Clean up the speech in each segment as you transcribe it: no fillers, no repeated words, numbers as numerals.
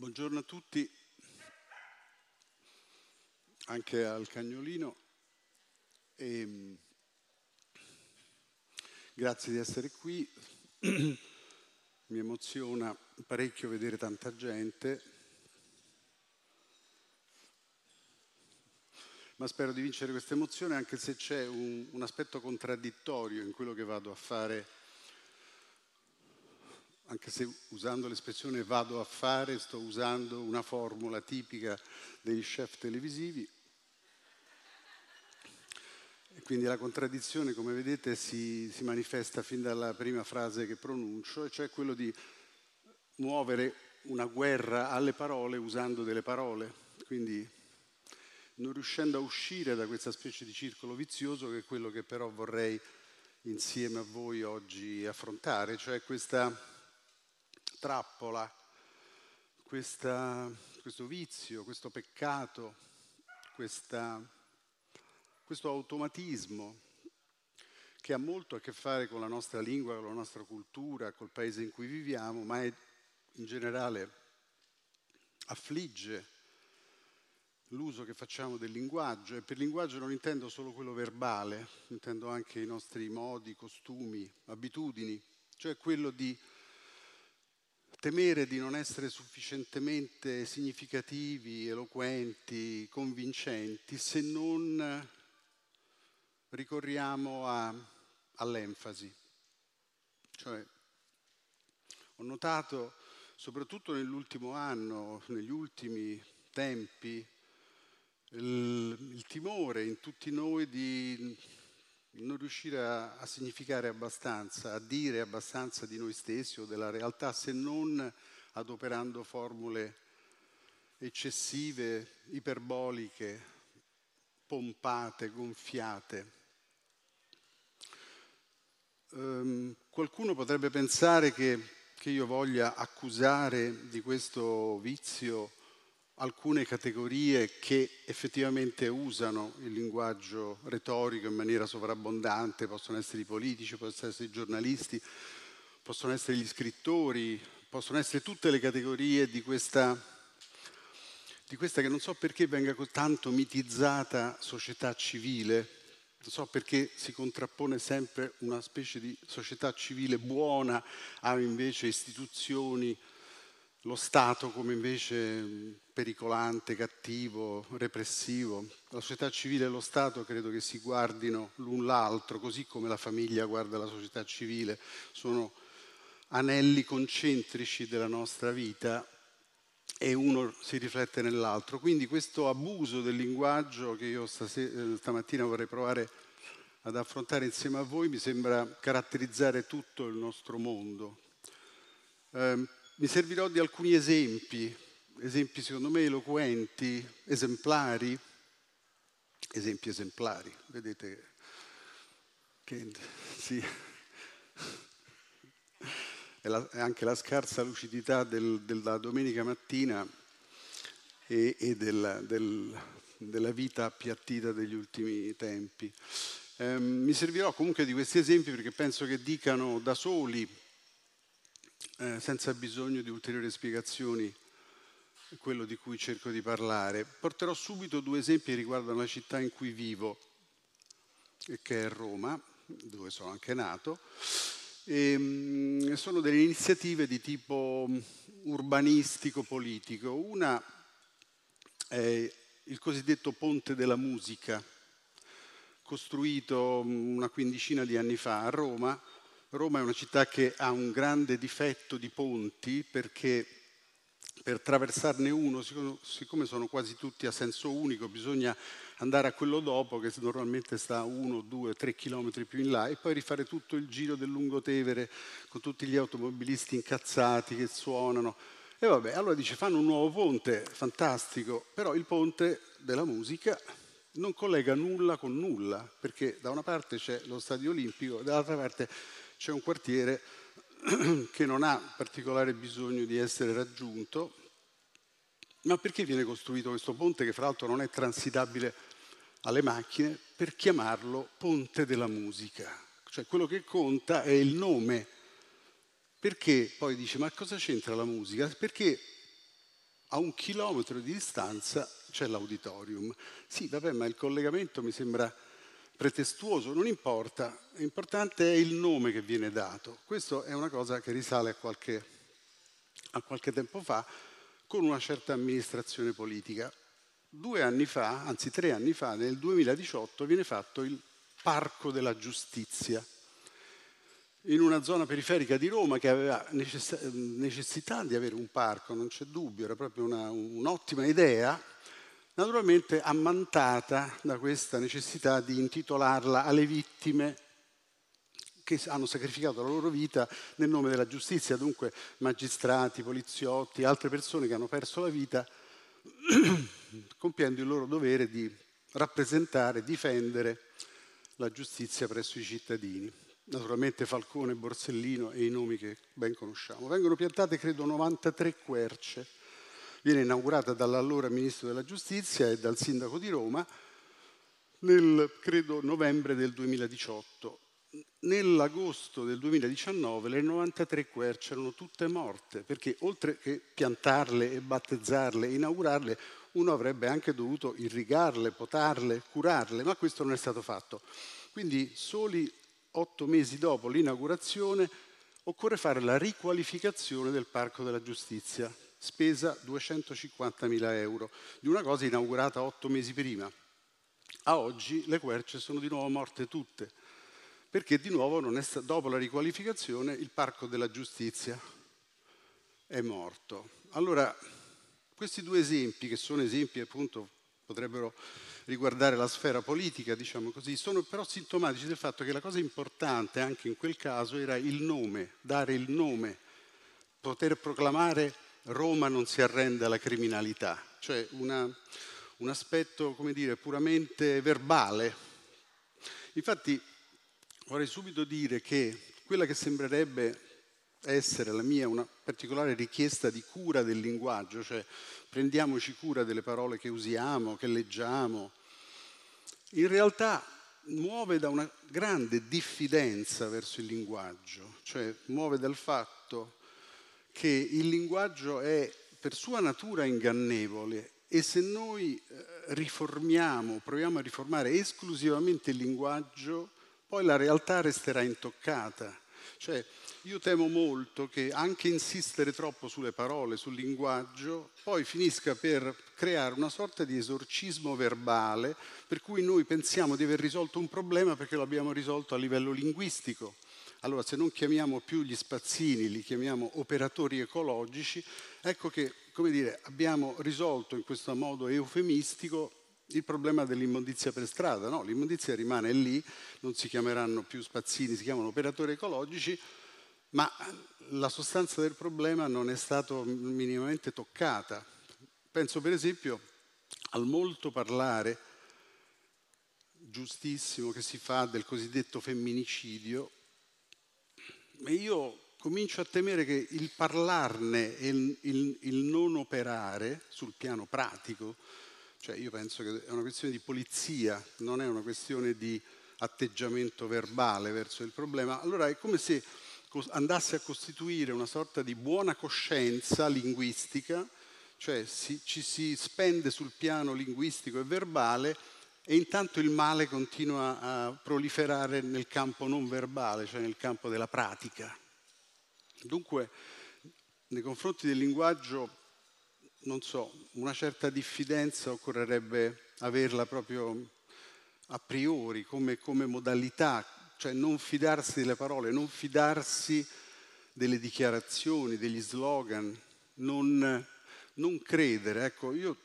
Buongiorno a tutti, anche al Cagnolino, e grazie di essere qui. Mi emoziona parecchio vedere tanta gente, ma spero di vincere questa emozione, anche se c'è un aspetto contraddittorio in quello che vado a fare. Anche se usando l'espressione vado a fare, sto usando una formula tipica degli chef televisivi. E quindi la contraddizione, come vedete, si manifesta fin dalla prima frase che pronuncio, e cioè quello di muovere una guerra alle parole usando delle parole. Quindi non riuscendo a uscire da questa specie di circolo vizioso, che è quello che però vorrei insieme a voi oggi affrontare, cioè questa trappola, questo vizio, questo peccato, questo automatismo che ha molto a che fare con la nostra lingua, con la nostra cultura, col paese in cui viviamo, ma in generale affligge l'uso che facciamo del linguaggio. E per linguaggio non intendo solo quello verbale, intendo anche i nostri modi, costumi, abitudini, cioè quello di temere di non essere sufficientemente significativi, eloquenti, convincenti, se non ricorriamo all'enfasi. Cioè, ho notato, soprattutto nell'ultimo anno, negli ultimi tempi, il timore in tutti noi di non riuscire a significare abbastanza, a dire abbastanza di noi stessi o della realtà, se non adoperando formule eccessive, iperboliche, pompate, gonfiate. Qualcuno potrebbe pensare che io voglia accusare di questo vizio alcune categorie che effettivamente usano il linguaggio retorico in maniera sovrabbondante. Possono essere i politici, possono essere i giornalisti, possono essere gli scrittori, possono essere tutte le categorie di questa che non so perché venga tanto mitizzata società civile. Non so perché si contrappone sempre una specie di società civile buona a invece istituzioni, lo Stato come invece pericolante, cattivo, repressivo. La società civile e lo Stato credo che si guardino l'un l'altro, così come la famiglia guarda la società civile. Sono anelli concentrici della nostra vita e uno si riflette nell'altro. Quindi questo abuso del linguaggio che io stamattina vorrei provare ad affrontare insieme a voi mi sembra caratterizzare tutto il nostro mondo. Mi servirò di alcuni esempi secondo me eloquenti, esemplari, vedete che sì. È anche la scarsa lucidità della domenica mattina e della vita appiattita degli ultimi tempi. Mi servirò comunque di questi esempi perché penso che dicano da soli, senza bisogno di ulteriori spiegazioni, quello di cui cerco di parlare. Porterò subito due esempi che riguardano la città in cui vivo, che è Roma, dove sono anche nato. Sono delle iniziative di tipo urbanistico-politico. Una è il cosiddetto Ponte della Musica, costruito una quindicina di anni fa a Roma. Roma è una città che ha un grande difetto di ponti, perché per attraversarne uno, siccome sono quasi tutti a senso unico, bisogna andare a quello dopo, che normalmente sta 1, 2, 3 chilometri più in là, e poi rifare tutto il giro del Lungotevere con tutti gli automobilisti incazzati che suonano. E vabbè, allora dice, fanno un nuovo ponte, fantastico, però il ponte della musica non collega nulla con nulla, perché da una parte c'è lo Stadio Olimpico, dall'altra parte c'è un quartiere che non ha particolare bisogno di essere raggiunto. Ma perché viene costruito questo ponte, che fra l'altro non è transitabile alle macchine? Per chiamarlo Ponte della Musica. Cioè quello che conta è il nome. Perché poi dice, ma cosa c'entra la musica? Perché a 1 chilometro di distanza c'è l'auditorium. Sì, vabbè, ma il collegamento mi sembra pretestuoso, non importa, l'importante è il nome che viene dato. Questa è una cosa che risale a qualche tempo fa con una certa amministrazione politica. 2 anni fa, anzi 3 anni fa, nel 2018, viene fatto il Parco della Giustizia, in una zona periferica di Roma che aveva necessità di avere un parco, non c'è dubbio, era proprio un'ottima idea, naturalmente ammantata da questa necessità di intitolarla alle vittime che hanno sacrificato la loro vita nel nome della giustizia, dunque magistrati, poliziotti, altre persone che hanno perso la vita compiendo il loro dovere di rappresentare, difendere la giustizia presso i cittadini. Naturalmente Falcone, Borsellino e i nomi che ben conosciamo. Vengono piantate, credo, 93 querce. Viene inaugurata dall'allora Ministro della Giustizia e dal Sindaco di Roma nel, credo, novembre del 2018. Nell'agosto del 2019 le 93 querce erano tutte morte, perché oltre che piantarle e battezzarle e inaugurarle, uno avrebbe anche dovuto irrigarle, potarle, curarle, ma questo non è stato fatto. Quindi soli 8 mesi dopo l'inaugurazione occorre fare la riqualificazione del Parco della Giustizia, spesa 250.000 euro, di una cosa inaugurata 8 mesi prima. A oggi le querce sono di nuovo morte tutte, perché di nuovo dopo la riqualificazione il Parco della Giustizia è morto. Allora, questi 2 esempi, che sono esempi appunto, potrebbero riguardare la sfera politica, diciamo così, sono però sintomatici del fatto che la cosa importante anche in quel caso era il nome, dare il nome, poter proclamare Roma non si arrende alla criminalità, cioè un aspetto, come dire, puramente verbale. Infatti vorrei subito dire che quella che sembrerebbe essere la mia una particolare richiesta di cura del linguaggio, cioè prendiamoci cura delle parole che usiamo, che leggiamo, in realtà muove da una grande diffidenza verso il linguaggio, cioè muove dal fatto che il linguaggio è per sua natura ingannevole e se noi riformiamo, proviamo a riformare esclusivamente il linguaggio, poi la realtà resterà intoccata. Cioè, io temo molto che anche insistere troppo sulle parole, sul linguaggio, poi finisca per creare una sorta di esorcismo verbale per cui noi pensiamo di aver risolto un problema perché lo abbiamo risolto a livello linguistico. Allora, se non chiamiamo più gli spazzini, li chiamiamo operatori ecologici, ecco che, come dire, abbiamo risolto in questo modo eufemistico il problema dell'immondizia per strada. No, l'immondizia rimane lì, non si chiameranno più spazzini, si chiamano operatori ecologici, ma la sostanza del problema non è stata minimamente toccata. Penso per esempio al molto parlare giustissimo che si fa del cosiddetto femminicidio, e io comincio a temere che il parlarne e il non operare sul piano pratico, cioè io penso che è una questione di polizia, non è una questione di atteggiamento verbale verso il problema, allora è come se andasse a costituire una sorta di buona coscienza linguistica, cioè ci si spende sul piano linguistico e verbale e intanto il male continua a proliferare nel campo non verbale, cioè nel campo della pratica. Dunque, nei confronti del linguaggio, non so, una certa diffidenza occorrerebbe averla proprio a priori, come modalità, cioè non fidarsi delle parole, non fidarsi delle dichiarazioni, degli slogan, non credere. Ecco, io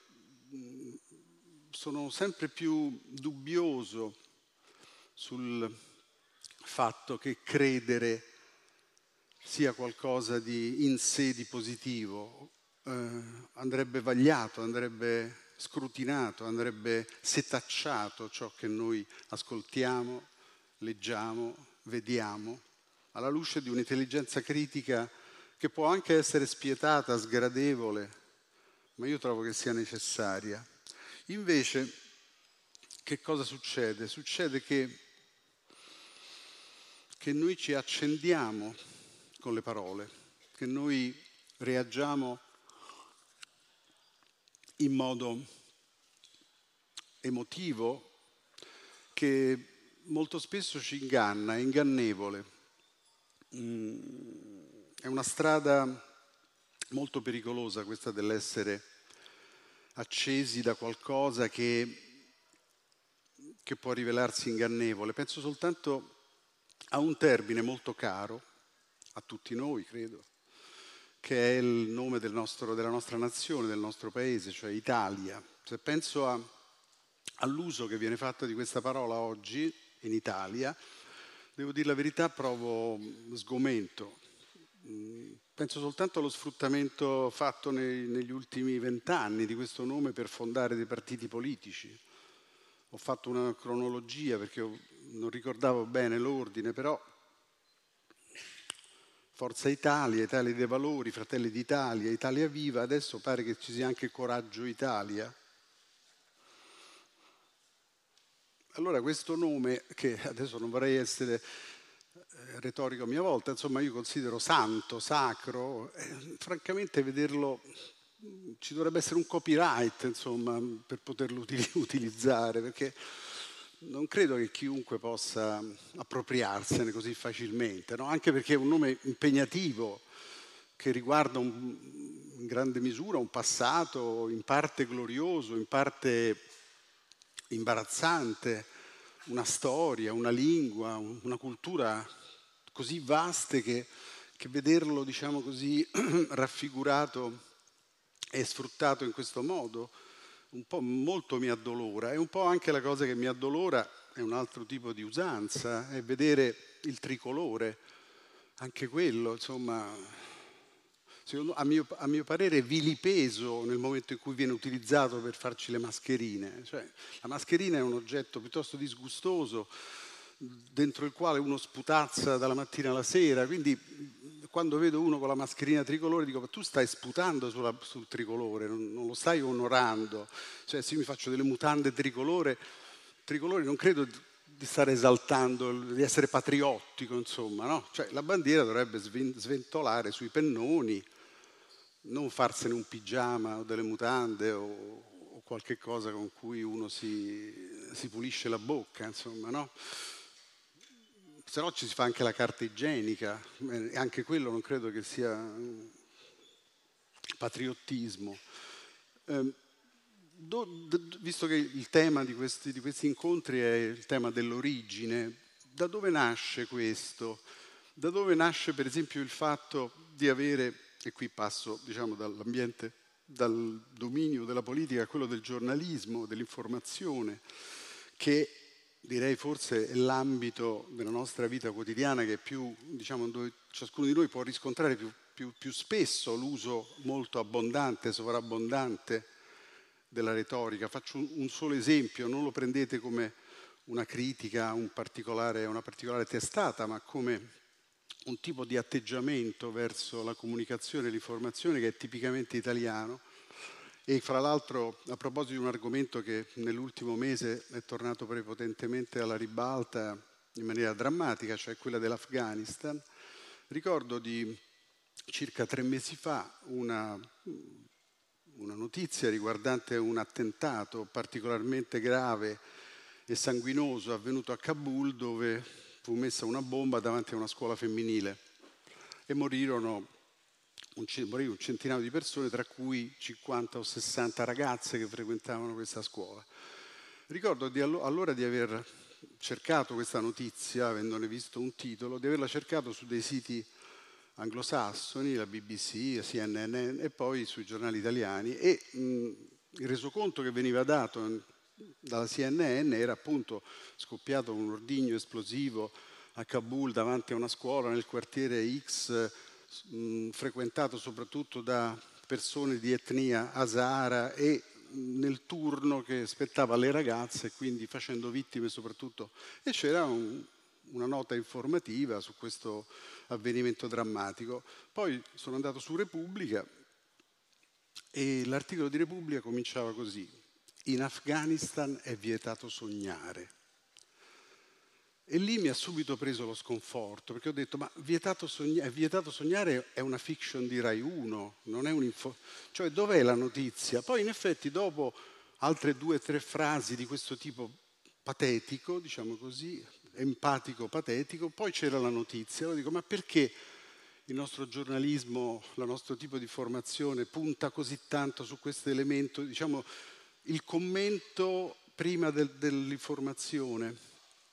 sono sempre più dubbioso sul fatto che credere sia qualcosa di in sé di positivo. Andrebbe vagliato, andrebbe scrutinato, andrebbe setacciato ciò che noi ascoltiamo, leggiamo, vediamo, alla luce di un'intelligenza critica che può anche essere spietata, sgradevole, ma io trovo che sia necessaria. Invece, che cosa succede? Succede che noi ci accendiamo con le parole, che noi reagiamo in modo emotivo che molto spesso ci inganna, è ingannevole. È una strada molto pericolosa questa dell'essere accesi da qualcosa che può rivelarsi ingannevole. Penso soltanto a un termine molto caro a tutti noi, credo, che è il nome della nostra nazione, del nostro paese, cioè Italia. Se penso all'uso che viene fatto di questa parola oggi in Italia, devo dire la verità, provo sgomento. Penso soltanto allo sfruttamento fatto negli ultimi 20 anni di questo nome per fondare dei partiti politici. Ho fatto una cronologia perché non ricordavo bene l'ordine, però Forza Italia, Italia dei Valori, Fratelli d'Italia, Italia Viva, adesso pare che ci sia anche Coraggio Italia. Allora questo nome, che adesso non vorrei essere retorico a mia volta, insomma io considero santo, sacro, francamente vederlo, ci dovrebbe essere un copyright, insomma, per poterlo utilizzare, perché non credo che chiunque possa appropriarsene così facilmente, no? Anche perché è un nome impegnativo che riguarda in grande misura un passato in parte glorioso, in parte imbarazzante, una storia, una lingua, una cultura così vaste che vederlo, diciamo così, raffigurato e sfruttato in questo modo un po' molto mi addolora. E un po' anche la cosa che mi addolora è un altro tipo di usanza, è vedere il tricolore, anche quello, insomma, a mio parere vilipeso nel momento in cui viene utilizzato per farci le mascherine. Cioè, la mascherina è un oggetto piuttosto disgustoso dentro il quale uno sputazza dalla mattina alla sera, quindi quando vedo uno con la mascherina tricolore dico: ma tu stai sputando sul tricolore, non lo stai onorando. Cioè, se io mi faccio delle mutande tricolore non credo di stare esaltando, di essere patriottico, insomma, no? Cioè, la bandiera dovrebbe sventolare sui pennoni, non farsene un pigiama o delle mutande o qualche cosa con cui uno si pulisce la bocca, insomma, no? Se no ci si fa anche la carta igienica, e anche quello non credo che sia patriottismo. Visto che il tema di questi incontri è il tema dell'origine, da dove nasce questo? Da dove nasce per esempio il fatto di avere, e qui passo diciamo dall'ambiente, dal dominio della politica a quello del giornalismo, dell'informazione, che direi forse è l'ambito della nostra vita quotidiana che è più, diciamo, dove ciascuno di noi può riscontrare più spesso l'uso molto abbondante, sovrabbondante della retorica. Faccio un solo esempio, non lo prendete come una critica a una particolare testata, ma come un tipo di atteggiamento verso la comunicazione e l'informazione che è tipicamente italiano. E fra l'altro, a proposito di un argomento che nell'ultimo mese è tornato prepotentemente alla ribalta in maniera drammatica, cioè quella dell'Afghanistan, ricordo di circa 3 mesi fa una notizia riguardante un attentato particolarmente grave e sanguinoso avvenuto a Kabul, dove fu messa una bomba davanti a una scuola femminile e morirono un centinaio di persone, tra cui 50 o 60 ragazze che frequentavano questa scuola. Ricordo allora di aver cercato questa notizia, avendone visto un titolo, di averla cercato su dei siti anglosassoni, la BBC, la CNN e poi sui giornali italiani, e il resoconto che veniva dato dalla CNN era appunto scoppiato un ordigno esplosivo a Kabul davanti a una scuola nel quartiere X, frequentato soprattutto da persone di etnia hazara e nel turno che spettava alle ragazze, quindi facendo vittime soprattutto. E c'era una nota informativa su questo avvenimento drammatico. Poi sono andato su Repubblica e l'articolo di Repubblica cominciava così: in Afghanistan è vietato sognare. E lì mi ha subito preso lo sconforto, perché ho detto, ma vietato sognare è una fiction di Rai 1, non è cioè dov'è la notizia? Poi in effetti dopo altre 2 o 3 frasi di questo tipo patetico, diciamo così, empatico patetico, poi c'era la notizia. Allora dico, ma perché il nostro giornalismo, il nostro tipo di formazione punta così tanto su questo elemento, diciamo, il commento prima dell'informazione?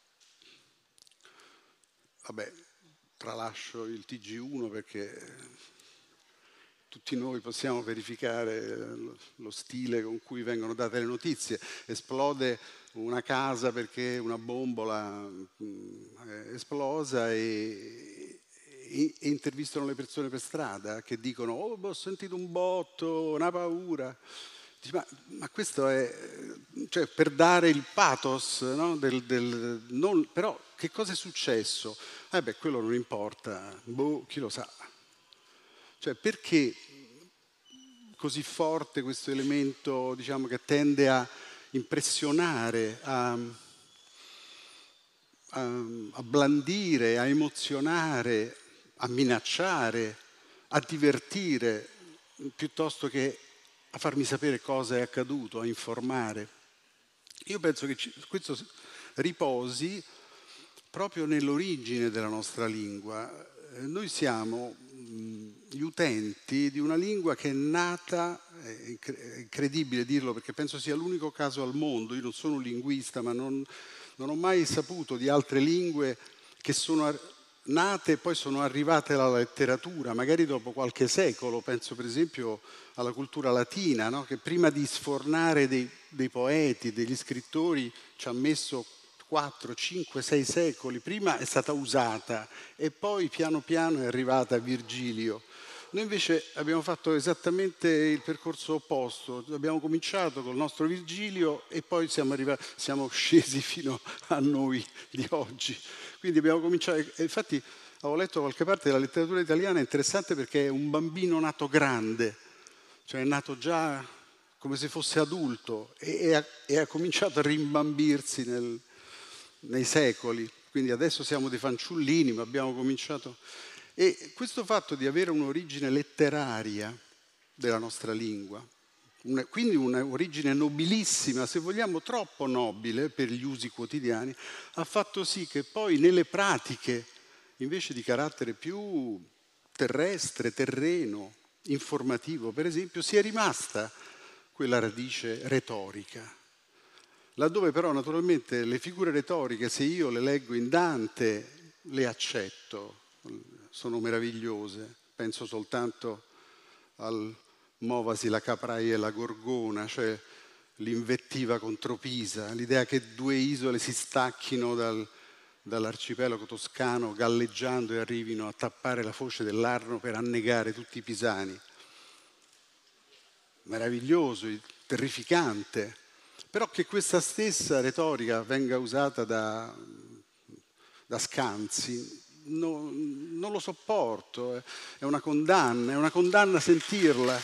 Vabbè, tralascio il TG1 perché tutti noi possiamo verificare lo stile con cui vengono date le notizie. Esplode una casa perché una bombola è esplosa e intervistano le persone per strada che dicono oh, ho sentito un botto, una paura. Dici, ma questo è cioè, per dare il pathos, no? Però che cosa è successo? Quello non importa, chi lo sa. Cioè, perché così forte questo elemento, diciamo, che tende a impressionare, a blandire, a emozionare, a minacciare, a divertire, piuttosto che a farmi sapere cosa è accaduto, a informare? Io penso che questo riposi proprio nell'origine della nostra lingua. Noi siamo gli utenti di una lingua che è nata, è incredibile dirlo perché penso sia l'unico caso al mondo, io non sono un linguista ma non ho mai saputo di altre lingue che sono nate e poi sono arrivate alla letteratura, magari dopo qualche secolo, penso per esempio alla cultura latina, no? Che prima di sfornare dei poeti, degli scrittori ci ha messo 4, 5, 6 secoli, prima è stata usata e poi piano piano è arrivata a Virgilio. Noi invece abbiamo fatto esattamente il percorso opposto, abbiamo cominciato col nostro Virgilio e poi siamo scesi fino a noi di oggi. Quindi abbiamo cominciato, e infatti avevo letto da qualche parte la letteratura italiana, è interessante perché è un bambino nato grande, cioè è nato già come se fosse adulto e ha cominciato a rimbambirsi nei secoli. Quindi adesso siamo dei fanciullini, ma abbiamo cominciato. E questo fatto di avere un'origine letteraria della nostra lingua, quindi un'origine nobilissima, se vogliamo troppo nobile per gli usi quotidiani, ha fatto sì che poi nelle pratiche, invece di carattere più terrestre, terreno, informativo, per esempio, sia rimasta quella radice retorica. Laddove però naturalmente le figure retoriche, se io le leggo in Dante, le accetto, sono meravigliose. Penso soltanto al Movasi la capraia e la gorgona, cioè l'invettiva contro Pisa, l'idea che 2 isole si stacchino dall'arcipelago toscano galleggiando e arrivino a tappare la foce dell'Arno per annegare tutti i pisani. Meraviglioso, terrificante. Però che questa stessa retorica venga usata da Scanzi, non lo sopporto, è una condanna sentirla.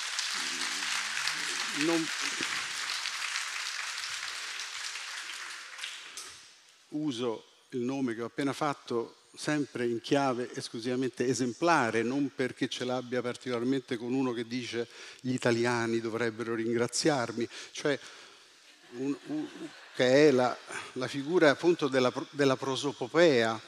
Uso il nome che ho appena fatto sempre in chiave esclusivamente esemplare, non perché ce l'abbia particolarmente con uno che dice gli italiani dovrebbero ringraziarmi, cioè che è la figura appunto della prosopopea,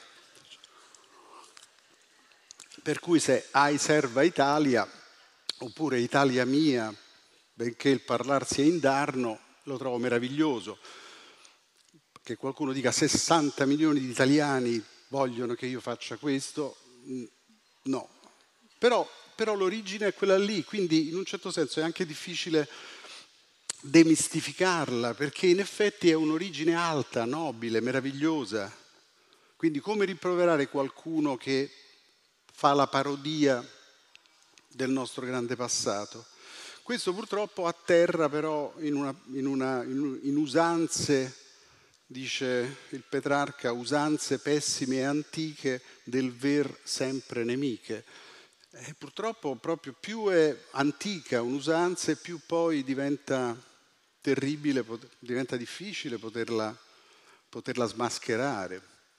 per cui se ai serva Italia, oppure Italia mia, benché il parlar sia indarno, lo trovo meraviglioso. Che qualcuno dica 60 milioni di italiani vogliono che io faccia questo, no. Però l'origine è quella lì, quindi in un certo senso è anche difficile demistificarla, perché in effetti è un'origine alta, nobile, meravigliosa. Quindi come rimproverare qualcuno che fa la parodia del nostro grande passato? Questo purtroppo atterra però in usanze, dice il Petrarca, usanze pessime e antiche del ver sempre nemiche. E purtroppo proprio più è antica un'usanza e più poi diventa terribile, diventa difficile poterla smascherare.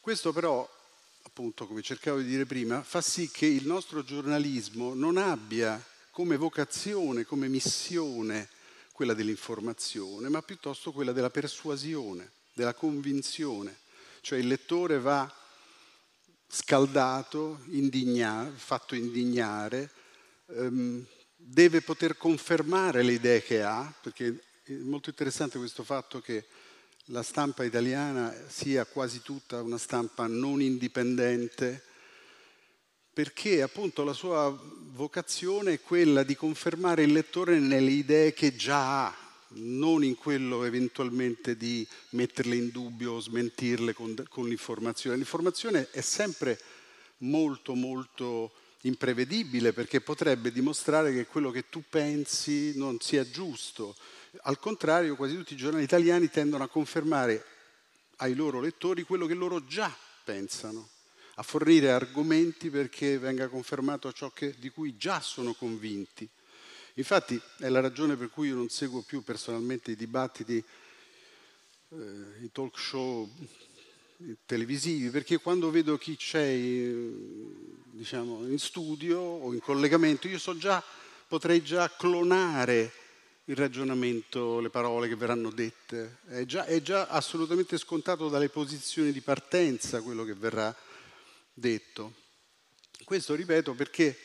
Questo però, appunto, come cercavo di dire prima, fa sì che il nostro giornalismo non abbia come vocazione, come missione quella dell'informazione, ma piuttosto quella della persuasione, della convinzione. Cioè il lettore va scaldato, fatto indignare, deve poter confermare le idee che ha, perché è molto interessante questo fatto che la stampa italiana sia quasi tutta una stampa non indipendente, perché appunto la sua vocazione è quella di confermare il lettore nelle idee che già ha, non in quello eventualmente di metterle in dubbio o smentirle con l'informazione. L'informazione è sempre molto molto imprevedibile, perché potrebbe dimostrare che quello che tu pensi non sia giusto. Al contrario, quasi tutti i giornali italiani tendono a confermare ai loro lettori quello che loro già pensano, a fornire argomenti perché venga confermato ciò di cui già sono convinti. Infatti è la ragione per cui io non seguo più personalmente i dibattiti, i talk show televisivi, perché quando vedo chi c'è diciamo, in studio o in collegamento, io potrei già clonare il ragionamento, le parole che verranno dette. È già assolutamente scontato dalle posizioni di partenza quello che verrà detto. Questo, ripeto, perché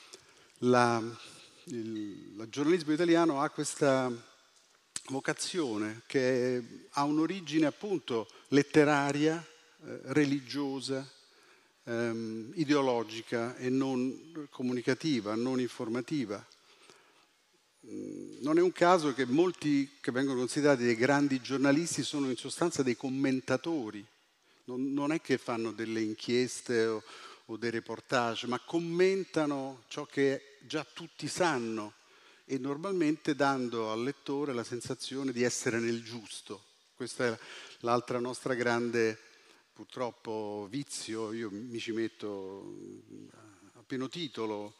il giornalismo italiano ha questa vocazione che ha un'origine appunto letteraria, religiosa, ideologica e non comunicativa, non informativa. Non è un caso che molti che vengono considerati dei grandi giornalisti sono in sostanza dei commentatori. Non è che fanno delle inchieste o dei reportage, ma commentano ciò che già tutti sanno e normalmente dando al lettore la sensazione di essere nel giusto. Questa è l'altra nostra grande, purtroppo, vizio, io mi ci metto a pieno titolo,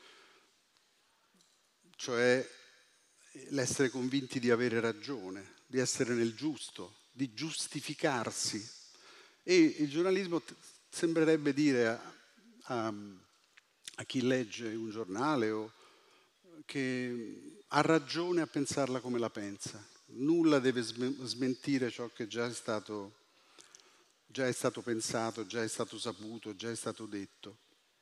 cioè l'essere convinti di avere ragione, di essere nel giusto, di giustificarsi. E il giornalismo sembrerebbe dire a chi legge un giornale che ha ragione a pensarla come la pensa. Nulla deve smentire ciò che già è stato pensato, già è stato saputo, già è stato detto.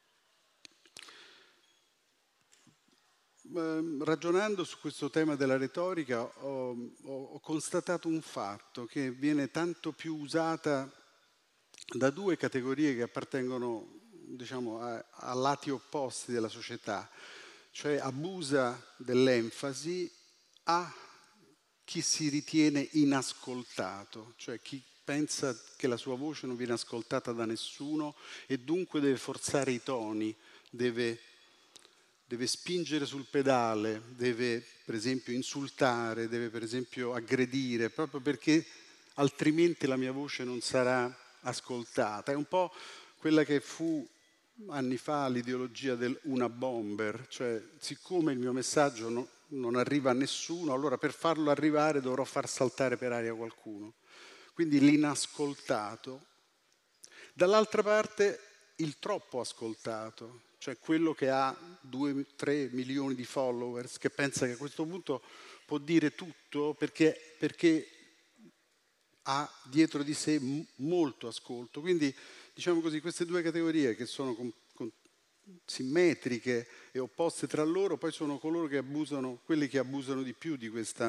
Ragionando su questo tema della retorica ho constatato un fatto, che viene tanto più usata da due categorie che appartengono, diciamo, a lati opposti della società, cioè abusa dell'enfasi a chi si ritiene inascoltato, cioè chi pensa che la sua voce non viene ascoltata da nessuno e dunque deve forzare i toni, deve spingere sul pedale, deve per esempio insultare, deve per esempio aggredire, proprio perché altrimenti la mia voce non sarà ascoltata. È un po' quella che fu anni fa l'ideologia del una bomber, cioè siccome il mio messaggio non arriva a nessuno, allora per farlo arrivare dovrò far saltare per aria qualcuno. Quindi l'inascoltato. Dall'altra parte il troppo ascoltato, cioè quello che ha 2-3 milioni di followers, che pensa che a questo punto può dire tutto perché ha dietro di sé molto ascolto. Quindi, diciamo così, queste due categorie che sono simmetriche e opposte tra loro, poi sono quelli che abusano di più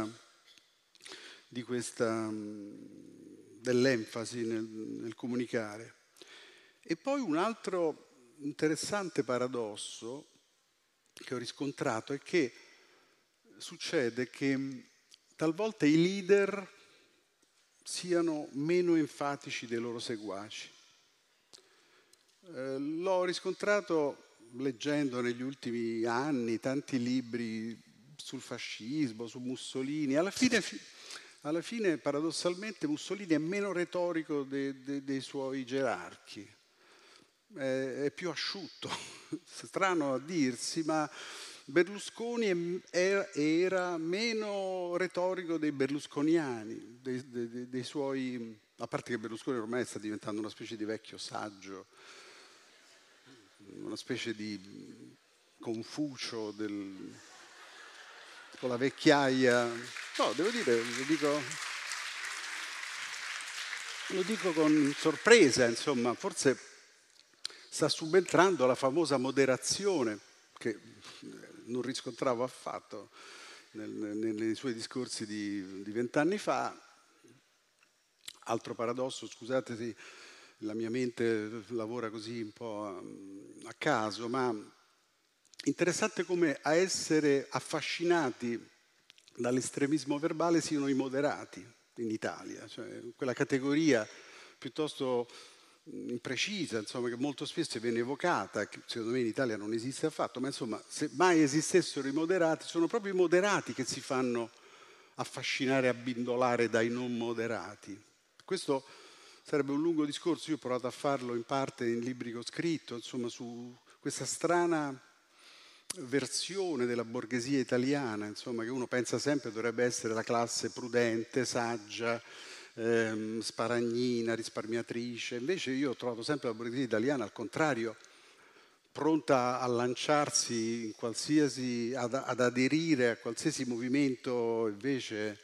dell'enfasi nel comunicare. E poi un altro interessante paradosso che ho riscontrato è che succede che talvolta i leader siano meno enfatici dei loro seguaci. L'ho riscontrato leggendo negli ultimi anni tanti libri sul fascismo, su Mussolini. Alla fine, paradossalmente, Mussolini è meno retorico dei suoi gerarchi. È più asciutto, strano a dirsi, ma Berlusconi era meno retorico dei berlusconiani, dei suoi... A parte che Berlusconi ormai sta diventando una specie di vecchio saggio, una specie di Confucio con la vecchiaia. No, devo dire, lo dico con sorpresa, insomma, forse sta subentrando la famosa moderazione che non riscontravo affatto nei suoi discorsi di 20 anni fa. Altro paradosso, scusate se la mia mente lavora così un po' a caso, ma interessante come a essere affascinati dall'estremismo verbale siano i moderati in Italia, cioè quella categoria piuttosto imprecisa, insomma, che molto spesso viene evocata, che secondo me in Italia non esiste affatto, ma insomma, se mai esistessero i moderati, sono proprio i moderati che si fanno affascinare e abbindolare dai non moderati. Questo sarebbe un lungo discorso, io ho provato a farlo in parte in libri che ho scritto, insomma, su questa strana versione della borghesia italiana, insomma, che uno pensa sempre dovrebbe essere la classe prudente, saggia, sparagnina, risparmiatrice. Invece io ho trovato sempre la borghesia italiana, al contrario, pronta a lanciarsi in qualsiasi, ad aderire a qualsiasi movimento invece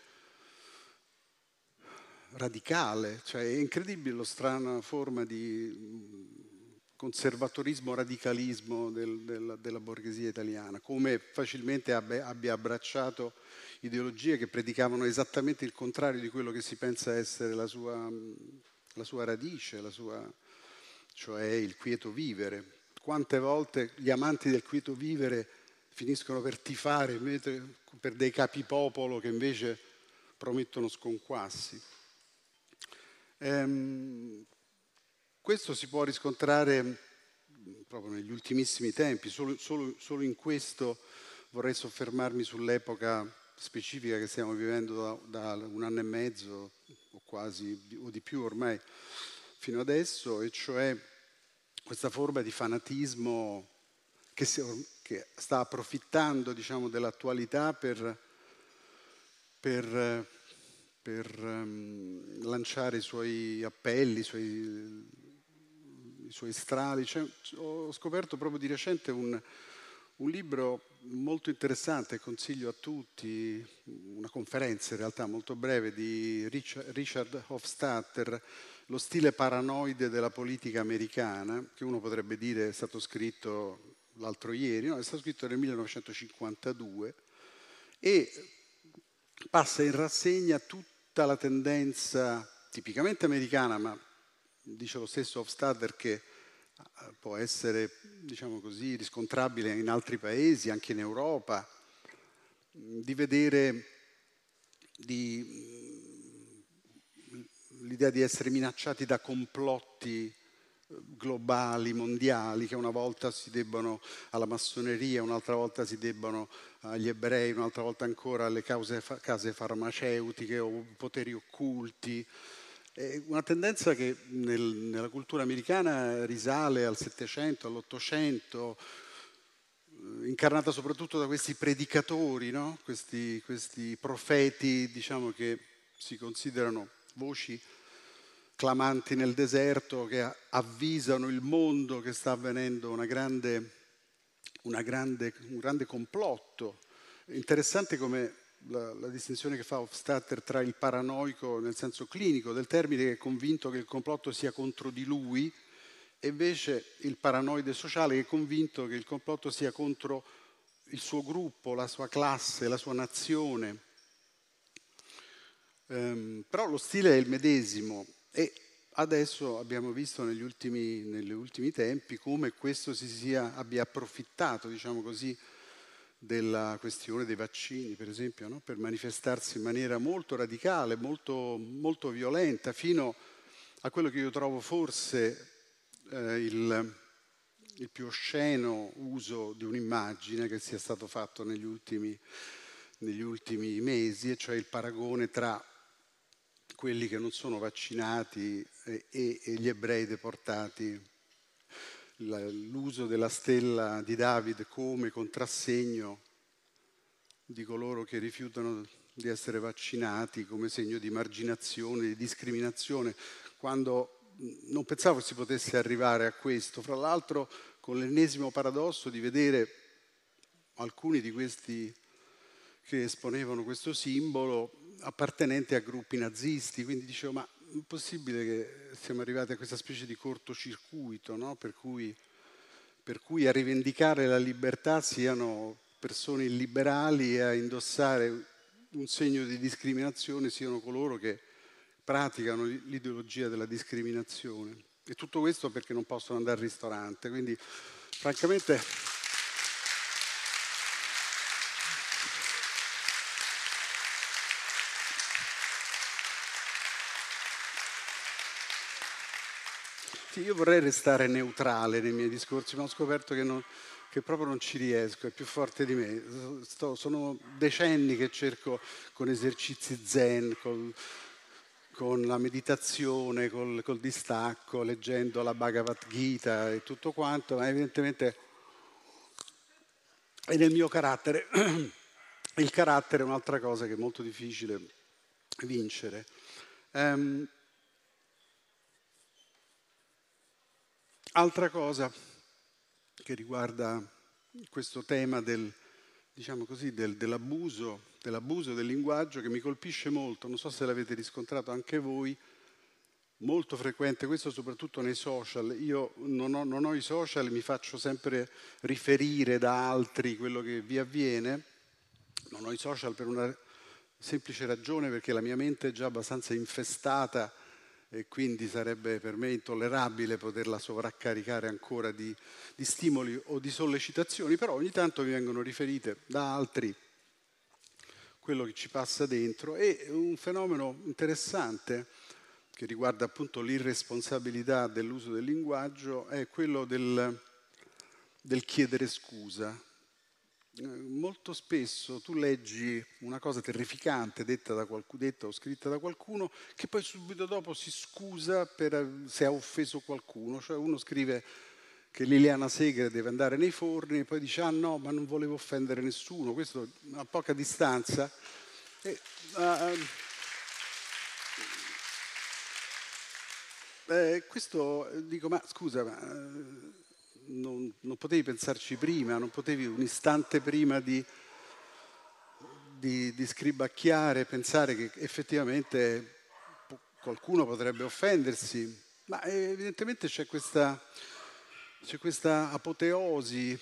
radicale, cioè è incredibile lo strana forma di conservatorismo, radicalismo della borghesia italiana, come facilmente abbia abbracciato ideologie che predicavano esattamente il contrario di quello che si pensa essere la sua radice, cioè il quieto vivere. Quante volte gli amanti del quieto vivere finiscono per tifare per dei capipopolo che invece promettono sconquassi. Questo si può riscontrare proprio negli ultimissimi tempi, solo in questo vorrei soffermarmi sull'epoca specifica che stiamo vivendo da 1 anno e mezzo o quasi o di più ormai fino adesso, e cioè questa forma di fanatismo che sta approfittando, diciamo, dell'attualità per lanciare i suoi appelli, i suoi strali. Ho scoperto proprio di recente un libro molto interessante, consiglio a tutti, una conferenza in realtà molto breve di Richard Hofstadter, Lo stile paranoide della politica americana, che uno potrebbe dire è stato scritto l'altro ieri, no, è stato scritto nel 1952 e passa in rassegna tutta la tendenza tipicamente americana, ma dice lo stesso Hofstadter che può essere, diciamo così, riscontrabile in altri paesi, anche in Europa, di vedere l'idea di essere minacciati da complotti globali, mondiali, che una volta si debbano alla massoneria, un'altra volta si debbano agli ebrei, un'altra volta ancora alle case farmaceutiche o poteri occulti. È una tendenza che nella cultura americana risale al Settecento, all'Ottocento, incarnata soprattutto da questi predicatori, no? questi profeti, diciamo, che si considerano voci clamanti nel deserto, che avvisano il mondo che sta avvenendo un grande complotto. Interessante come la distinzione che fa Hofstadter tra il paranoico nel senso clinico del termine, che è convinto che il complotto sia contro di lui, e invece il paranoide sociale che è convinto che il complotto sia contro il suo gruppo, la sua classe, la sua nazione. Però lo stile è il medesimo e adesso abbiamo visto negli ultimi tempi come questo abbia approfittato, diciamo così, della questione dei vaccini, per esempio, no? Per manifestarsi in maniera molto radicale, molto, molto violenta, fino a quello che io trovo forse il più osceno uso di un'immagine che sia stato fatto negli ultimi mesi, e cioè il paragone tra quelli che non sono vaccinati e gli ebrei deportati l'uso della stella di David come contrassegno di coloro che rifiutano di essere vaccinati, come segno di marginazione, di discriminazione, quando non pensavo si potesse arrivare a questo. Fra l'altro con l'ennesimo paradosso di vedere alcuni di questi che esponevano questo simbolo appartenenti a gruppi nazisti, quindi dicevo, ma è possibile che siamo arrivati a questa specie di cortocircuito, no? Per cui a rivendicare la libertà siano persone illiberali e a indossare un segno di discriminazione siano coloro che praticano l'ideologia della discriminazione. E tutto questo perché non possono andare al ristorante. Quindi, francamente, sì, io vorrei restare neutrale nei miei discorsi, ma ho scoperto che proprio non ci riesco, è più forte di me. Sono decenni che cerco con esercizi zen, con la meditazione, col distacco, leggendo la Bhagavad Gita e tutto quanto, ma evidentemente è nel mio carattere. Il carattere è un'altra cosa che è molto difficile vincere. Altra cosa che riguarda questo tema dell'abuso del linguaggio che mi colpisce molto, non so se l'avete riscontrato anche voi, molto frequente, questo soprattutto nei social. Io non ho i social, mi faccio sempre riferire da altri quello che vi avviene. Non ho i social per una semplice ragione, perché la mia mente è già abbastanza infestata e quindi sarebbe per me intollerabile poterla sovraccaricare ancora di stimoli o di sollecitazioni, però ogni tanto mi vengono riferite da altri quello che ci passa dentro. E un fenomeno interessante che riguarda appunto l'irresponsabilità dell'uso del linguaggio è quello del chiedere scusa. Molto spesso tu leggi una cosa terrificante detta o scritta da qualcuno che poi subito dopo si scusa se ha offeso qualcuno. Cioè uno scrive che Liliana Segre deve andare nei forni e poi dice ah no, ma non volevo offendere nessuno, questo a poca distanza. Questo dico, ma scusa, non potevi pensarci prima, non potevi un istante prima di scribacchiare, pensare che effettivamente qualcuno potrebbe offendersi, ma evidentemente c'è questa apoteosi,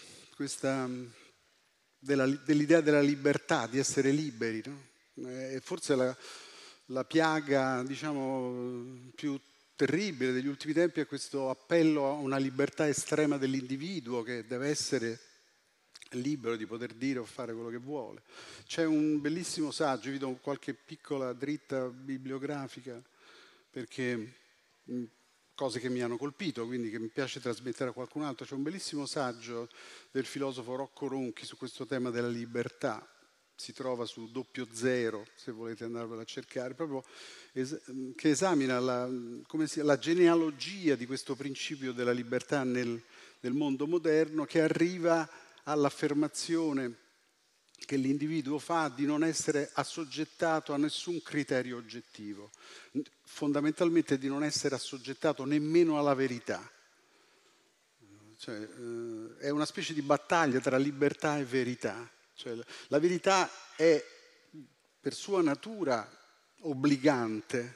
dell'idea della libertà, di essere liberi, no? Forse la piaga, diciamo, più terribile degli ultimi tempi è questo appello a una libertà estrema dell'individuo che deve essere libero di poter dire o fare quello che vuole. C'è un bellissimo saggio, vi do qualche piccola dritta bibliografica perché cose che mi hanno colpito, quindi che mi piace trasmettere a qualcun altro. C'è un bellissimo saggio del filosofo Rocco Ronchi su questo tema della libertà, si trova su 00, se volete andarvelo a cercare, proprio che esamina la genealogia di questo principio della libertà nel mondo moderno, che arriva all'affermazione che l'individuo fa di non essere assoggettato a nessun criterio oggettivo, fondamentalmente di non essere assoggettato nemmeno alla verità. Cioè, è una specie di battaglia tra libertà e verità. Cioè, la verità è per sua natura obbligante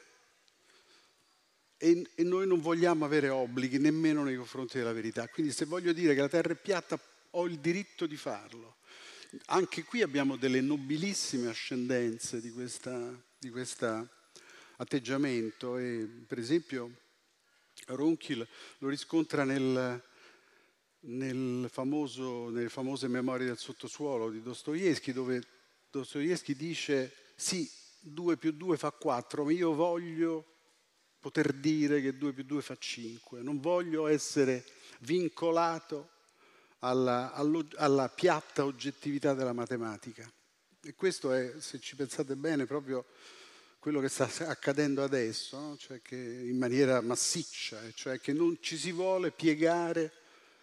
e noi non vogliamo avere obblighi nemmeno nei confronti della verità. Quindi se voglio dire che la terra è piatta ho il diritto di farlo. Anche qui abbiamo delle nobilissime ascendenze di questo atteggiamento e per esempio Ronchi lo riscontra nelle famose Memorie del sottosuolo di Dostoevskij, dove Dostoevskij dice sì, 2 più 2 fa 4, ma io voglio poter dire che 2 più 2 fa 5, non voglio essere vincolato alla piatta oggettività della matematica. E questo è, se ci pensate bene, proprio quello che sta accadendo adesso, no? Cioè che in maniera massiccia, cioè che non ci si vuole piegare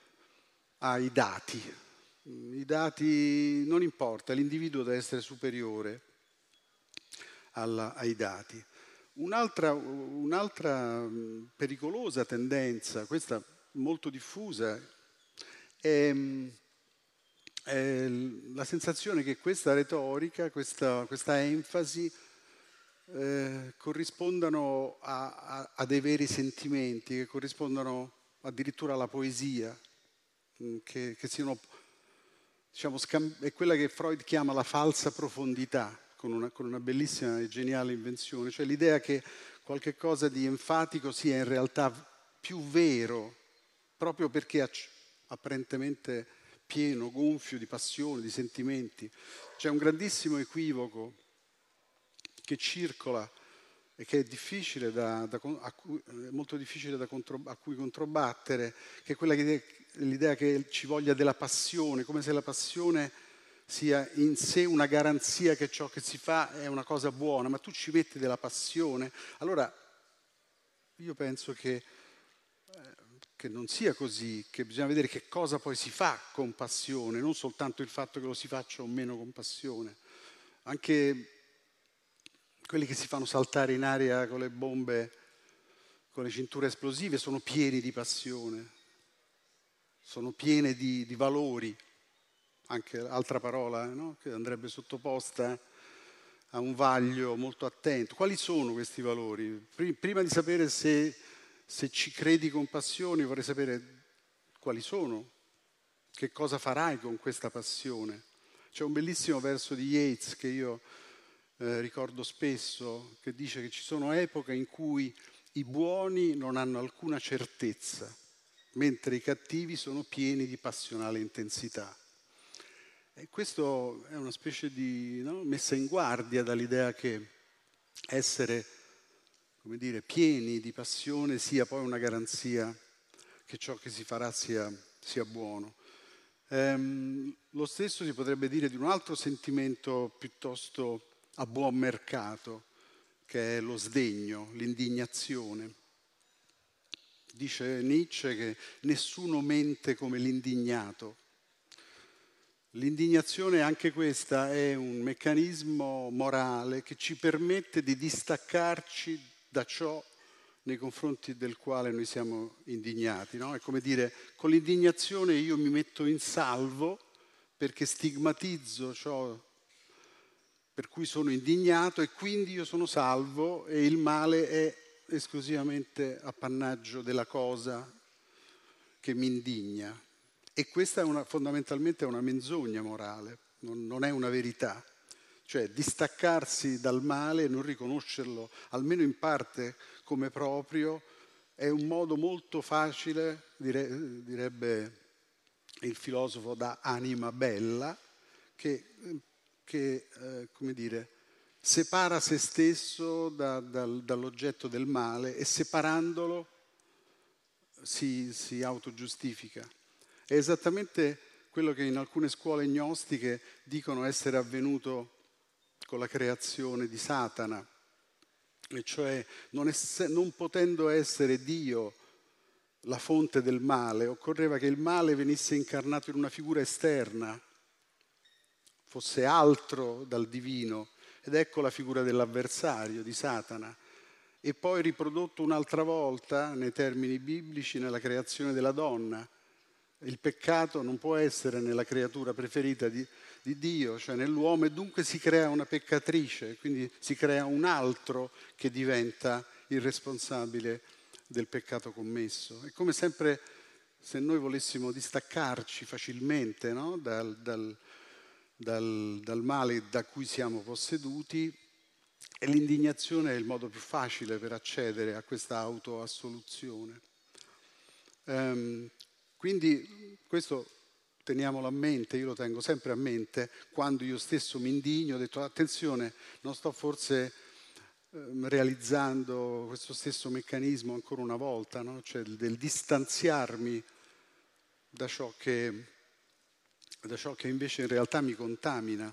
ai dati. I dati non importa, l'individuo deve essere superiore ai dati. Un'altra pericolosa tendenza, questa molto diffusa, è la sensazione che questa retorica, questa enfasi corrispondano a dei veri sentimenti, che corrispondano addirittura alla poesia, che siano, diciamo, è quella che Freud chiama la falsa profondità, con una bellissima e geniale invenzione, cioè l'idea che qualche cosa di enfatico sia in realtà più vero, proprio perché apparentemente pieno, gonfio di passione, di sentimenti. C'è un grandissimo equivoco che circola e che è difficile molto difficile a cui controbattere, che è quella l'idea che ci voglia della passione, come se la passione sia in sé una garanzia che ciò che si fa è una cosa buona, ma tu ci metti della passione. Allora io penso che non sia così, che bisogna vedere che cosa poi si fa con passione, non soltanto il fatto che lo si faccia o meno con passione. Anche quelli che si fanno saltare in aria con le bombe, con le cinture esplosive, sono pieni di passione, sono piene di valori, anche altra parola, no? Che andrebbe sottoposta a un vaglio molto attento. Quali sono questi valori? Prima di sapere se ci credi con passione, vorrei sapere quali sono, che cosa farai con questa passione. C'è un bellissimo verso di Yeats che io ricordo spesso, che dice che ci sono epoche in cui i buoni non hanno alcuna certezza, mentre i cattivi sono pieni di passionale intensità. E questo è una specie di messa in guardia dall'idea che essere, come dire, pieni di passione sia poi una garanzia che ciò che si farà sia buono. Lo stesso si potrebbe dire di un altro sentimento piuttosto a buon mercato, che è lo sdegno, l'indignazione. Dice Nietzsche che nessuno mente come l'indignato. L'indignazione, anche questa, è un meccanismo morale che ci permette di distaccarci da ciò nei confronti del quale noi siamo indignati, no? È come dire, con l'indignazione io mi metto in salvo perché stigmatizzo ciò per cui sono indignato e quindi io sono salvo e il male è esclusivamente appannaggio della cosa che mi indigna. E questa fondamentalmente è una menzogna morale, non è una verità. Cioè distaccarsi dal male e non riconoscerlo, almeno in parte, come proprio, è un modo molto facile, direbbe il filosofo da anima bella, che come dire, separa se stesso dall'oggetto del male e separandolo si autogiustifica. È esattamente quello che in alcune scuole gnostiche dicono essere avvenuto con la creazione di Satana, e cioè non potendo essere Dio la fonte del male, occorreva che il male venisse incarnato in una figura esterna, fosse altro dal divino, ed ecco la figura dell'avversario, di Satana, e poi riprodotto un'altra volta nei termini biblici nella creazione della donna. Il peccato non può essere nella creatura preferita di Dio, cioè nell'uomo, e dunque si crea una peccatrice, quindi si crea un altro che diventa il responsabile del peccato commesso. È come sempre se noi volessimo distaccarci facilmente, no? dal male da cui siamo posseduti, e l'indignazione è il modo più facile per accedere a questa autoassoluzione. Quindi questo teniamolo a mente, io lo tengo sempre a mente quando io stesso mi indigno, ho detto attenzione, non sto forse realizzando questo stesso meccanismo ancora una volta, no? Cioè del distanziarmi da ciò che invece in realtà mi contamina.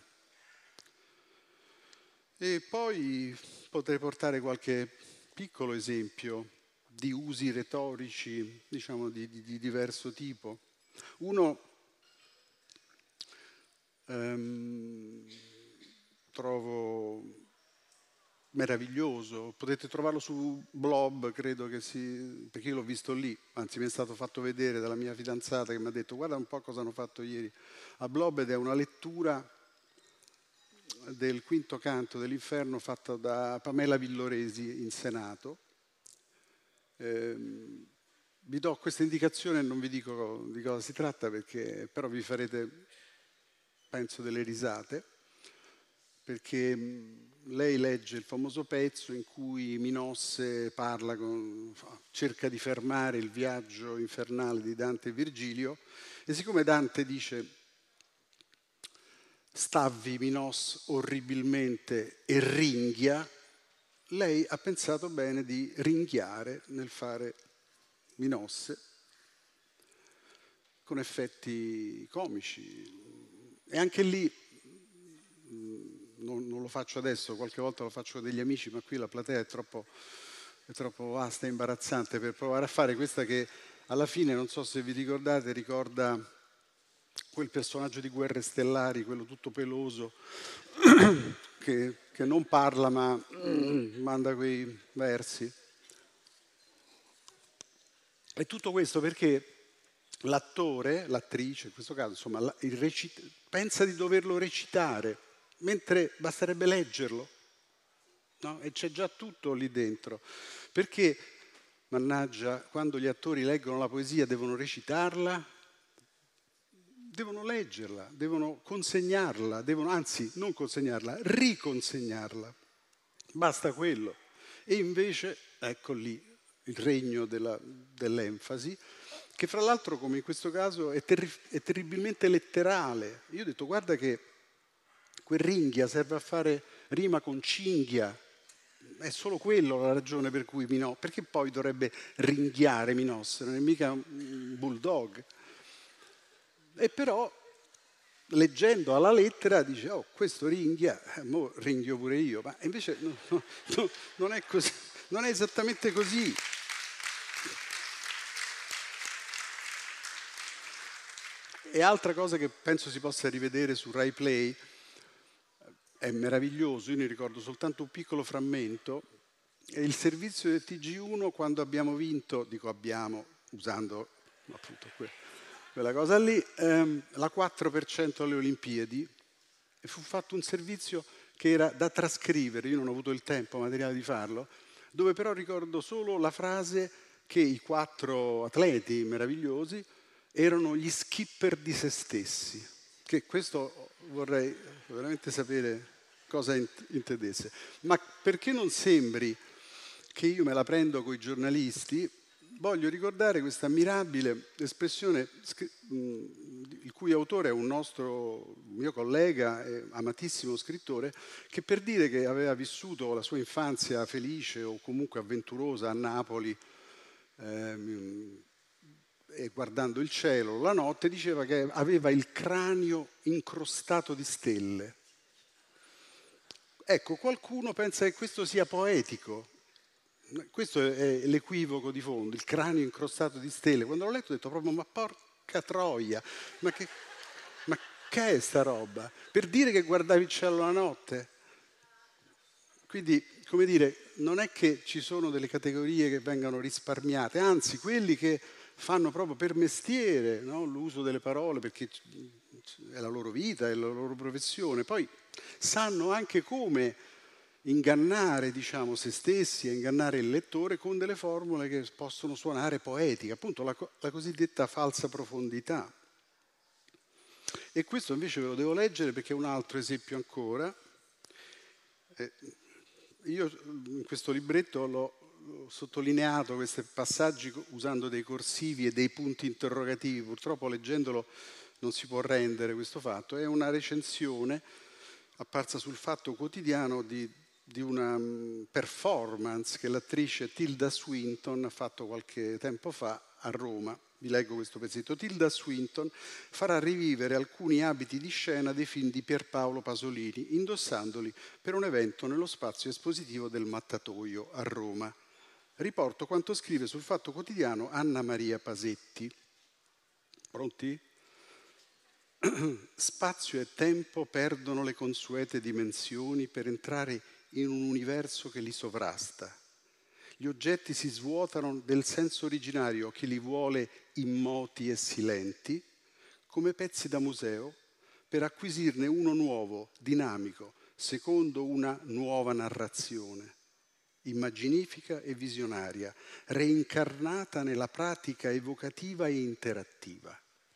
E poi potrei portare qualche piccolo esempio di usi retorici, diciamo, di diverso tipo. Uno trovo meraviglioso, potete trovarlo su Blob, credo che perché io l'ho visto lì, anzi mi è stato fatto vedere dalla mia fidanzata che mi ha detto guarda un po' cosa hanno fatto ieri a Blob, ed è una lettura del quinto canto dell'Inferno fatta da Pamela Villoresi in Senato. Vi do questa indicazione e non vi dico di cosa si tratta, perché però vi farete, penso, delle risate, perché lei legge il famoso pezzo in cui Minosse cerca di fermare il viaggio infernale di Dante e Virgilio, e siccome Dante dice stavvi Minos orribilmente e ringhia, lei ha pensato bene di ringhiare nel fare Minosse con effetti comici. E anche lì, non lo faccio adesso, qualche volta lo faccio con degli amici, ma qui la platea è troppo vasta e imbarazzante per provare a fare questa che alla fine, non so se vi ricordate, ricorda quel personaggio di Guerre Stellari, quello tutto peloso, che non parla ma manda quei versi. E tutto questo perché l'attore, l'attrice in questo caso, insomma, pensa di doverlo recitare, mentre basterebbe leggerlo, no? E c'è già tutto lì dentro. Perché, mannaggia, quando gli attori leggono la poesia devono recitarla? Devono leggerla, devono consegnarla, anzi non consegnarla, riconsegnarla. Basta quello. E invece, ecco lì, il regno dell'enfasi, che fra l'altro, come in questo caso, è terribilmente letterale. Io ho detto, guarda che quel ringhia serve a fare rima con cinghia. È solo quello la ragione per cui Minosse, perché poi dovrebbe ringhiare Minosse, non è mica un bulldog. E però, leggendo alla lettera, dice, oh, questo ringhia, mo ringhio pure io. Ma invece non è così, non è esattamente così. E altra cosa che penso si possa rivedere su Rai Play, è meraviglioso, io ne ricordo soltanto un piccolo frammento, è il servizio del TG1 quando abbiamo vinto, usando appunto quella cosa lì, la 4% alle Olimpiadi, e fu fatto un servizio che era da trascrivere, io non ho avuto il tempo materiale di farlo, dove però ricordo solo la frase che i 4 atleti meravigliosi erano gli skipper di se stessi, che questo vorrei veramente sapere cosa intendesse. Ma perché non sembri che io me la prendo coi giornalisti, voglio ricordare questa ammirabile espressione, il cui autore è un mio collega e amatissimo scrittore, che per dire che aveva vissuto la sua infanzia felice o comunque avventurosa a Napoli, e guardando il cielo la notte, diceva che aveva il cranio incrostato di stelle. Ecco, qualcuno pensa che questo sia poetico. Questo è l'equivoco di fondo, il cranio incrostato di stelle. Quando l'ho letto ho detto proprio, ma porca troia, ma che è sta roba? Per dire che guardavi il cielo la notte? Quindi, come dire, non è che ci sono delle categorie che vengono risparmiate, anzi, quelli che fanno proprio per mestiere, no? L'uso delle parole, perché è la loro vita, è la loro professione, poi sanno anche come ingannare, diciamo, se stessi e ingannare il lettore con delle formule che possono suonare poetiche, appunto la cosiddetta falsa profondità. E questo invece ve lo devo leggere perché è un altro esempio ancora. Io in questo libretto l'ho sottolineato questi passaggi usando dei corsivi e dei punti interrogativi, purtroppo leggendolo non si può rendere questo fatto. È una recensione apparsa sul Fatto Quotidiano di una performance che l'attrice Tilda Swinton ha fatto qualche tempo fa a Roma. Vi leggo questo pezzetto. Tilda Swinton farà rivivere alcuni abiti di scena dei film di Pierpaolo Pasolini, indossandoli per un evento nello spazio espositivo del Mattatoio a Roma. Riporto quanto scrive sul Fatto Quotidiano Anna Maria Pasetti. Pronti? Spazio e tempo perdono le consuete dimensioni per entrare in un universo che li sovrasta. Gli oggetti si svuotano del senso originario che li vuole immoti e silenti, come pezzi da museo, per acquisirne uno nuovo, dinamico, secondo una nuova narrazione, immaginifica e visionaria, reincarnata nella pratica evocativa e interattiva.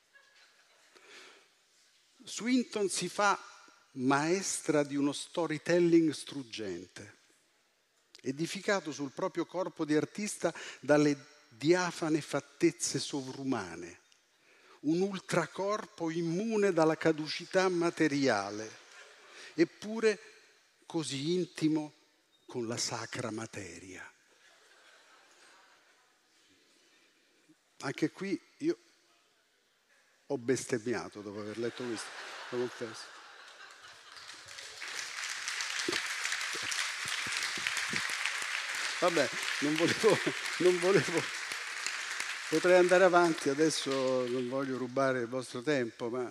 Swinton si fa maestra di uno storytelling struggente, edificato sul proprio corpo di artista dalle diafane fattezze sovrumane, un ultracorpo immune dalla caducità materiale, eppure così intimo con la sacra materia. Anche qui io ho bestemmiato dopo aver letto questo, lo confesso. Vabbè, non volevo, potrei andare avanti, adesso non voglio rubare il vostro tempo, ma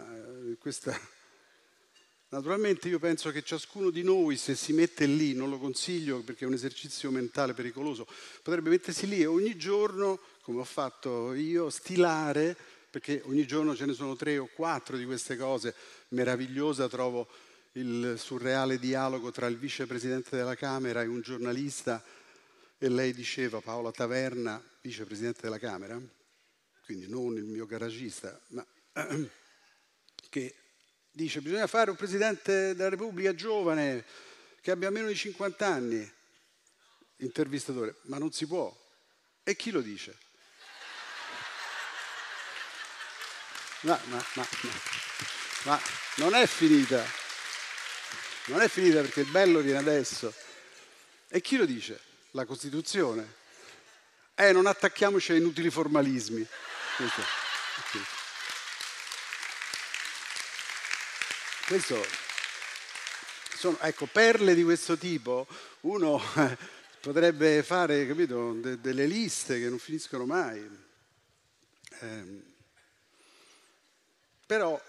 naturalmente io penso che ciascuno di noi, se si mette lì, non lo consiglio perché è un esercizio mentale pericoloso, potrebbe mettersi lì e ogni giorno, come ho fatto io, stilare, perché ogni giorno ce ne sono 3 o 4 di queste cose. Meravigliosa trovo il surreale dialogo tra il vicepresidente della Camera e un giornalista, e lei diceva, Paola Taverna, vicepresidente della Camera, quindi non il mio garagista, ma che dice bisogna fare un Presidente della Repubblica giovane, che abbia meno di 50 anni. Intervistatore, ma non si può. E chi lo dice? Ma non è finita. Non è finita perché il bello viene adesso. E chi lo dice? La Costituzione. Non attacchiamoci a inutili formalismi. Questo sono, ecco, perle di questo tipo. Uno potrebbe fare, capito, delle liste che non finiscono mai. Però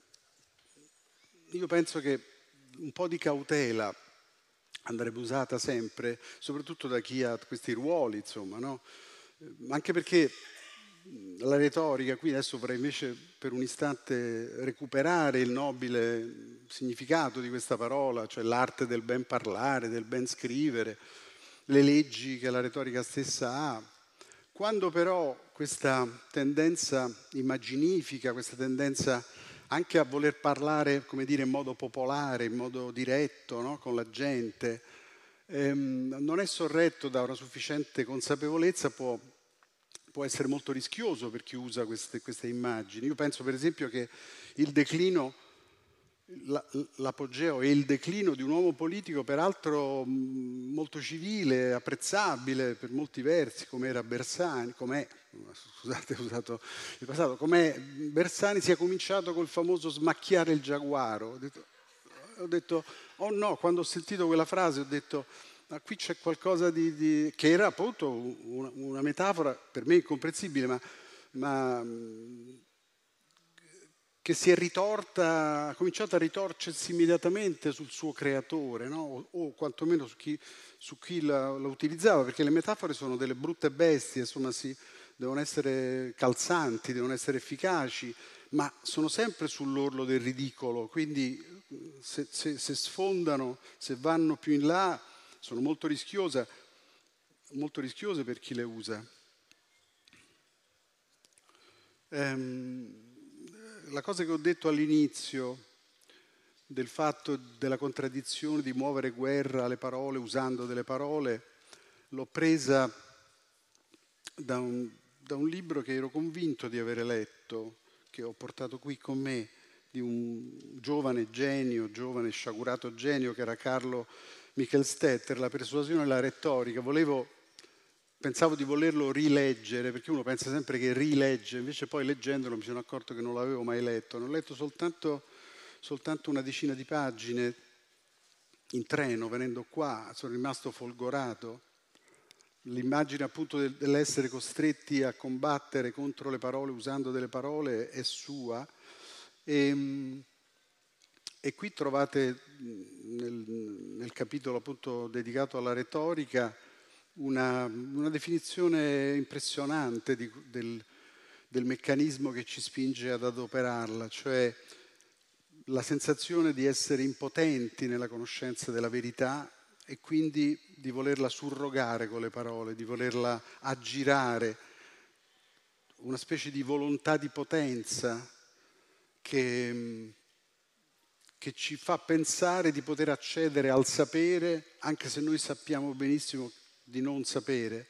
io penso che un po' di cautela andrebbe usata sempre, soprattutto da chi ha questi ruoli, insomma, no? Anche perché la retorica, qui adesso vorrei invece per un istante recuperare il nobile significato di questa parola, cioè l'arte del ben parlare, del ben scrivere, le leggi che la retorica stessa ha. Quando però questa tendenza immaginifica, questa tendenza anche a voler parlare, come dire, in modo popolare, in modo diretto, no? Con la gente, non è sorretto da una sufficiente consapevolezza, può essere molto rischioso per chi usa queste immagini. Io penso per esempio che il declino, l'apogeo e il declino di un uomo politico peraltro molto civile, apprezzabile per molti versi, come era Bersani, scusate, ho usato il passato, come Bersani sia cominciato col famoso smacchiare il giaguaro. Ho detto, oh no, quando ho sentito quella frase ho detto, ma qui c'è qualcosa che era appunto una metafora per me incomprensibile, ma che si è ritorta, ha cominciato a ritorcersi immediatamente sul suo creatore, no? O quantomeno su chi la utilizzava, perché le metafore sono delle brutte bestie, insomma, devono essere calzanti, devono essere efficaci, ma sono sempre sull'orlo del ridicolo, quindi se sfondano, se vanno più in là, sono molto rischiose per chi le usa. La cosa che ho detto all'inizio del fatto della contraddizione di muovere guerra alle parole usando delle parole, l'ho presa da un libro che ero convinto di avere letto, che ho portato qui con me, di un giovane genio, giovane sciagurato genio che era Carlo Michelstetter, La persuasione e la retorica. Pensavo di volerlo rileggere, perché uno pensa sempre che rilegge, invece poi leggendolo mi sono accorto che non l'avevo mai letto. Ne ho letto soltanto una decina di pagine in treno, venendo qua, sono rimasto folgorato. l'immagine appunto dell'essere costretti a combattere contro le parole usando delle parole è sua. E qui trovate nel capitolo appunto dedicato alla retorica una definizione impressionante del meccanismo che ci spinge ad adoperarla, cioè la sensazione di essere impotenti nella conoscenza della verità e quindi di volerla surrogare con le parole, di volerla aggirare, una specie di volontà di potenza che ci fa pensare di poter accedere al sapere, anche se noi sappiamo benissimo di non sapere,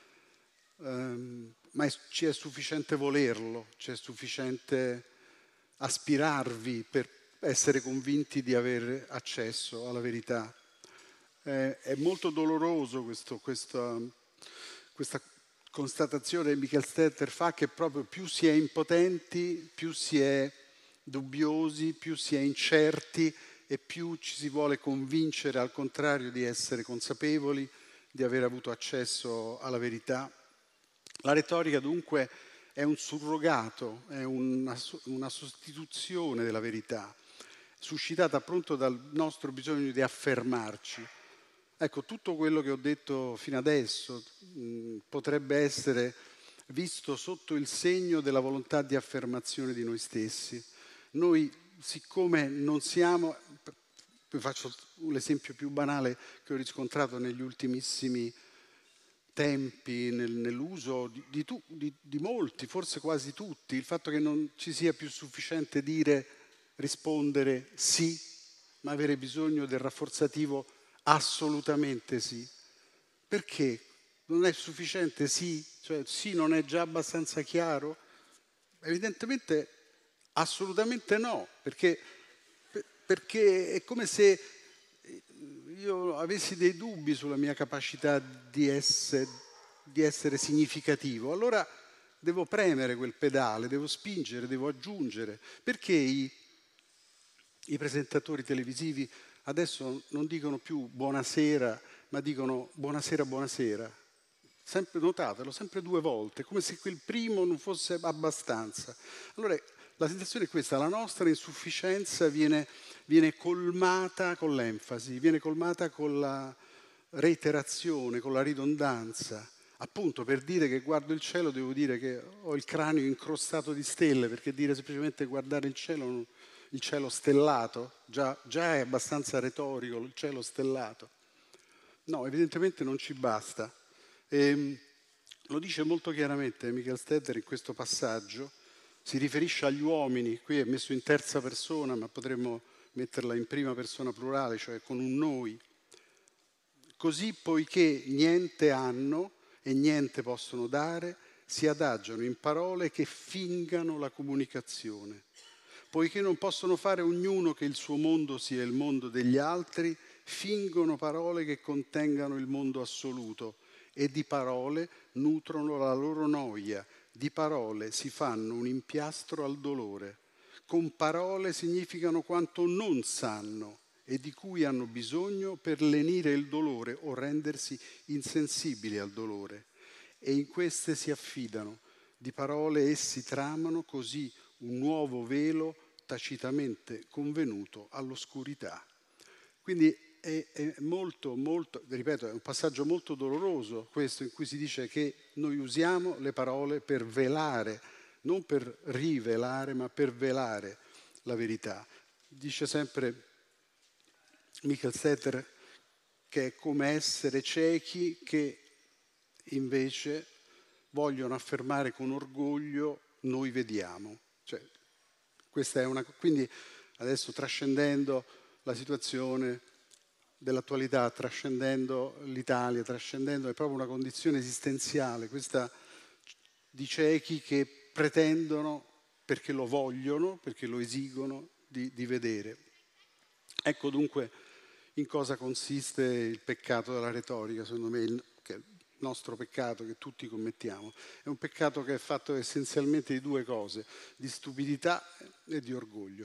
ma ci è sufficiente volerlo, ci è sufficiente aspirarvi per essere convinti di avere accesso alla verità. È molto doloroso questa constatazione che Michael Stetter fa, che proprio più si è impotenti, più si è dubbiosi, più si è incerti e più ci si vuole convincere al contrario di essere consapevoli, di aver avuto accesso alla verità. La retorica dunque è un surrogato, è una sostituzione della verità, suscitata appunto dal nostro bisogno di affermarci. Ecco, tutto quello che ho detto fino adesso potrebbe essere visto sotto il segno della volontà di affermazione di noi stessi. Noi, siccome non siamo, vi faccio l'esempio più banale che ho riscontrato negli ultimissimi tempi nell'uso di molti, forse quasi tutti, il fatto che non ci sia più sufficiente rispondere sì, ma avere bisogno del rafforzativo assolutamente sì. Perché? Non è sufficiente sì? Cioè sì non è già abbastanza chiaro? Evidentemente assolutamente no, perché è come se io avessi dei dubbi sulla mia capacità di essere significativo. Allora devo premere quel pedale, devo spingere, devo aggiungere. Perché i presentatori televisivi adesso non dicono più buonasera, ma dicono buonasera, buonasera? Sempre, notatelo, sempre 2 volte, come se quel primo non fosse abbastanza. Allora la sensazione è questa: la nostra insufficienza viene colmata con l'enfasi, viene colmata con la reiterazione, con la ridondanza. Appunto, per dire che guardo il cielo devo dire che ho il cranio incrostato di stelle, perché dire semplicemente guardare il cielo stellato, già è abbastanza retorico il cielo stellato. No, evidentemente non ci basta. Lo dice molto chiaramente Michael Stetter in questo passaggio, si riferisce agli uomini, qui è messo in terza persona, ma potremmo metterla in prima persona plurale, cioè con un noi. Così, poiché niente hanno e niente possono dare, si adagiano in parole che fingano la comunicazione. Poiché non possono fare ognuno che il suo mondo sia il mondo degli altri, fingono parole che contengano il mondo assoluto e di parole nutrono la loro noia, di parole si fanno un impiastro al dolore. Con parole significano quanto non sanno e di cui hanno bisogno per lenire il dolore o rendersi insensibili al dolore. E in queste si affidano. Di parole essi tramano così un nuovo velo tacitamente convenuto all'oscurità. Quindi è molto, ripeto, è un passaggio molto doloroso questo, in cui si dice che noi usiamo le parole per velare, non per rivelare, ma per velare la verità. Dice sempre Michael Stetter che è come essere ciechi che invece vogliono affermare con orgoglio noi vediamo. Cioè, questa è quindi adesso trascendendo la situazione dell'attualità, trascendendo l'Italia, trascendendo, è proprio una condizione esistenziale, questa di ciechi che pretendono, perché lo vogliono, perché lo esigono, di vedere. Ecco dunque in cosa consiste il peccato della retorica, secondo me, che è il nostro peccato che tutti commettiamo. È un peccato che è fatto essenzialmente di 2 cose, di stupidità e di orgoglio.